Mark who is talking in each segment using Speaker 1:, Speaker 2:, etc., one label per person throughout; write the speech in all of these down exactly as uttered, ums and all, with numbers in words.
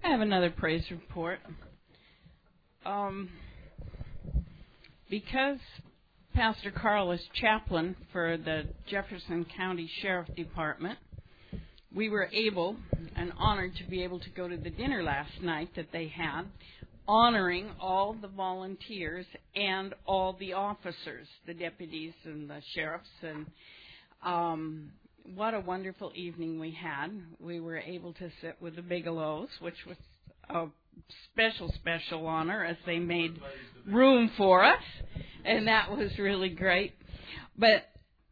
Speaker 1: I have another praise report. Um, because Pastor Carl is chaplain for the Jefferson County Sheriff Department, we were able and honored to be able to go to the dinner last night that they had, honoring all the volunteers and all the officers, the deputies and the sheriffs. And um, what a wonderful evening we had. We were able to sit with the Bigelows, which was a special, special honor as they made room for us, and that was really great. But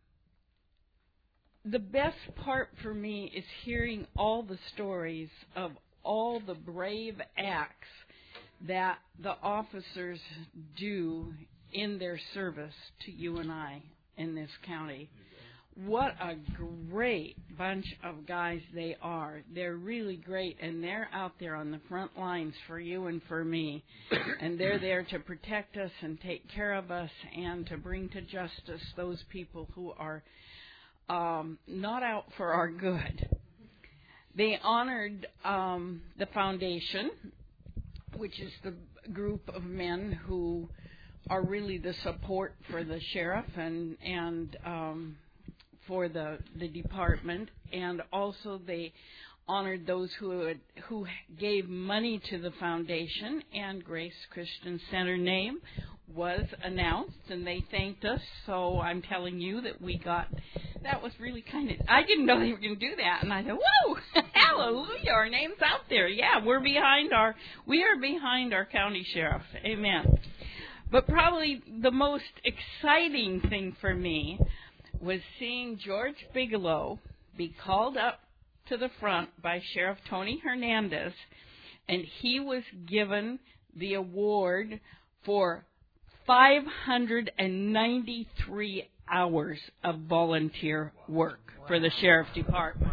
Speaker 1: the best part for me is hearing all the stories of all the brave acts that the officers do in their service to you and I in this county. What a great bunch of guys they are. They're really great, and they're out there on the front lines for you and for me. And they're there to protect us and take care of us and to bring to justice those people who are um, not out for our good. They honored um, the foundation, which is the group of men who are really the support for the sheriff and and um, for the the department, and also they honored those who had, who gave money to the foundation. And Grace Christian Center name was announced, and they thanked us. So I'm telling you that we got, that was really kind of, I didn't know they were going to do that, and I said, whoa, hallelujah, our name's out there. Yeah, we're behind our, we are behind our county sheriff. Amen. But probably the most exciting thing for me was seeing George Bigelow be called up to the front by Sheriff Tony Hernandez, and he was given the award for five hundred ninety-three hours of volunteer work for the Sheriff Department.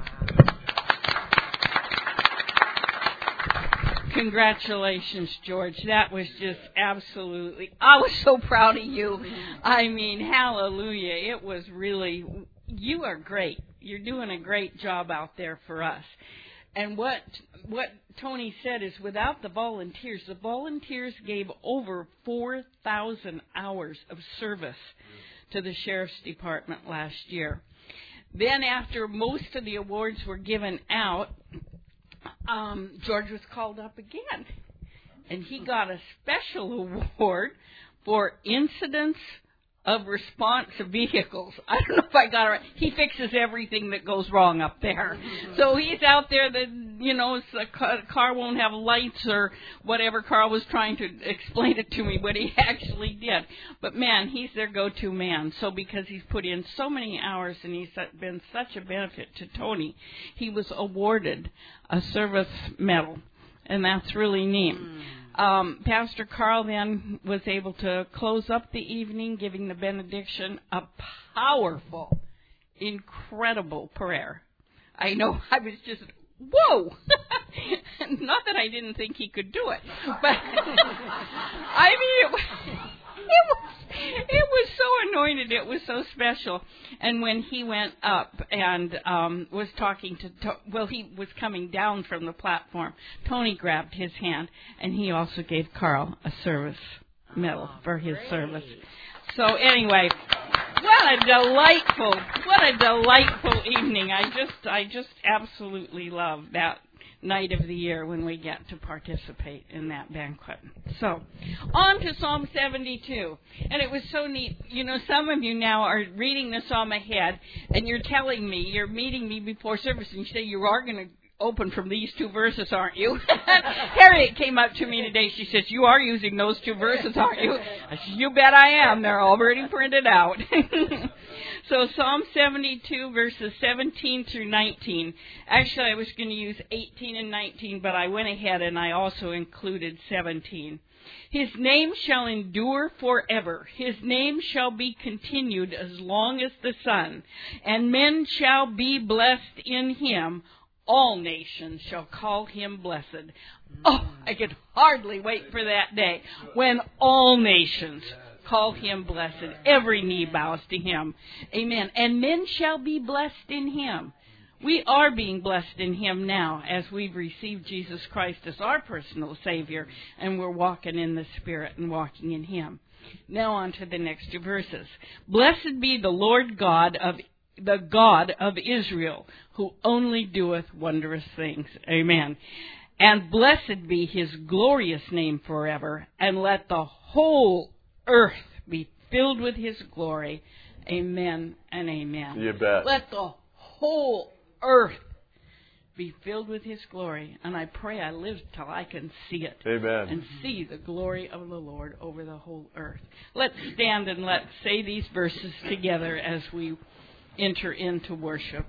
Speaker 1: Congratulations, George. That was just absolutely, I was so proud of you. I mean, hallelujah. It was really, you are great. You're doing a great job out there for us. And what what Tony said is, without the volunteers, the volunteers gave over four thousand hours of service to the Sheriff's Department last year. Then after most of the awards were given out, um, George was called up again. And he got a special award for incidents of response vehicles. I don't know if I got it right. He fixes everything that goes wrong up there. So he's out there that, you know, the car won't have lights or whatever. Carl was trying to explain it to me, but he actually did. But, man, he's their go-to man. So because he's put in so many hours and he's been such a benefit to Tony, he was awarded a service medal, and that's really neat. Mm. Um, Pastor Carl then was able to close up the evening, giving the benediction, a powerful, incredible prayer. I know I was just, whoa! Not that I didn't think he could do it, but I mean, it was, it was, it was so anointed. It was so special. And when he went up and um, was talking to, to, well, he was coming down from the platform, Tony grabbed his hand, and he also gave Carl a service medal for his
Speaker 2: Great.
Speaker 1: service. So anyway, what a delightful, what a delightful evening. I just, I just absolutely love that night of the year when we get to participate in that banquet. So, on to Psalm seventy-two. And it was so neat. You know, some of you now are reading the psalm ahead, and you're telling me, you're meeting me before service, and you say you are going to open from these two verses, aren't you? Harriet came up to me today. She says, you are using those two verses, aren't you? I said, you bet I am. They're already printed out. So Psalm seventy-two, verses seventeen through nineteen. Actually, I was going to use eighteen and nineteen, but I went ahead and I also included seventeen. His name shall endure forever. His name shall be continued as long as the sun. And men shall be blessed in him. All nations shall call him blessed. Oh, I can hardly wait for that day when all nations call him blessed. Every knee bows to him. Amen. And men shall be blessed in him. We are being blessed in Him now as we've received Jesus Christ as our personal Savior, and we're walking in the Spirit and walking in Him. Now on to the next two verses. Blessed be the Lord God of the God of Israel, who only doeth wondrous things. Amen. And blessed be His glorious name forever, and let the whole earth be filled with His glory. Amen and amen.
Speaker 2: You bet.
Speaker 1: Let the whole earth be filled with His glory. And I pray I live till I can see it.
Speaker 2: Amen.
Speaker 1: And see the glory of the Lord over the whole earth. Let's stand and let's say these verses together as we enter into worship.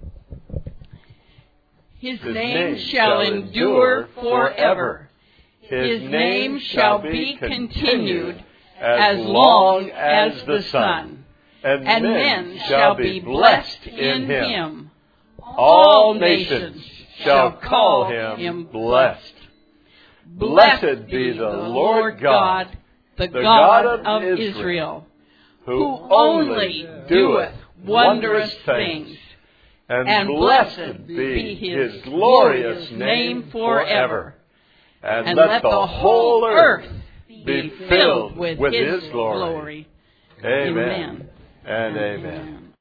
Speaker 1: His,
Speaker 2: His
Speaker 1: name,
Speaker 2: name
Speaker 1: shall endure forever.
Speaker 2: His
Speaker 1: His name shall be continued as long as the sun.
Speaker 2: And,
Speaker 1: And men shall be blessed in Him.
Speaker 2: All nations shall call Him blessed. Blessed be the Lord God,
Speaker 1: the
Speaker 2: the
Speaker 1: God
Speaker 2: God
Speaker 1: of
Speaker 2: of
Speaker 1: Israel,
Speaker 2: who
Speaker 1: who only doeth wondrous things. And blessed be His glorious name forever.
Speaker 2: And
Speaker 1: And
Speaker 2: let the whole earth be filled with His glory.
Speaker 1: glory.
Speaker 2: Amen
Speaker 1: Amen.
Speaker 2: and amen.